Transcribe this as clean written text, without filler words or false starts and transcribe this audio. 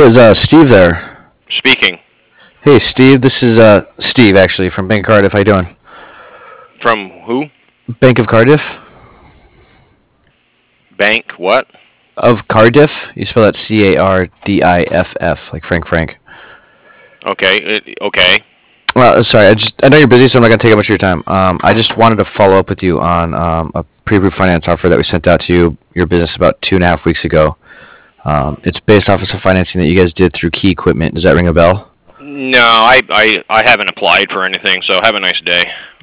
is Steve there? Speaking. Hey, Steve. This is Steve actually from Bank of Cardiff. How you doing? From who? Bank of Cardiff. Bank what? Of Cardiff. You spell that Cardiff, like Frank. Okay. Okay. Well, sorry. I know you're busy, so I'm not gonna take up much of your time. I just wanted to follow up with you on a pre-approved finance offer that we sent out to your business about 2.5 weeks ago. It's based off of some financing that you guys did through Key Equipment. Does that ring a bell? No, I haven't applied for anything, so have a nice day.